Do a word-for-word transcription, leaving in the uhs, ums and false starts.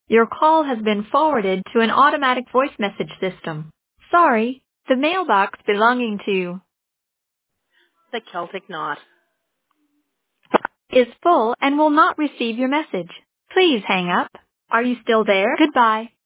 Your call has been forwarded to an automatic voice message system. Sorry, the mailbox belonging to The Celtic Knot is full and will not receive your message. Please hang up. Are you still there? Goodbye.